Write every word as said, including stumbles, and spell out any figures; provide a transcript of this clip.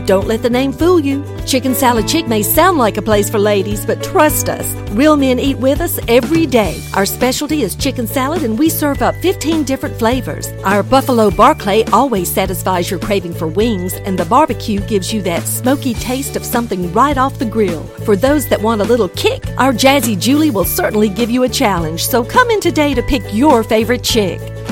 Don't let the name fool you. Chicken Salad Chick may sound like a place for ladies, but trust us, real men eat with us every day. Our specialty is chicken salad, and we serve up fifteen different flavors. Our Buffalo Barclay always satisfies your craving for wings, and the barbecue gives you that smoky taste of something right off the grill. For those that want a little kick, our Jazzy Julie will certainly give you a challenge, so come in today to pick your favorite chick.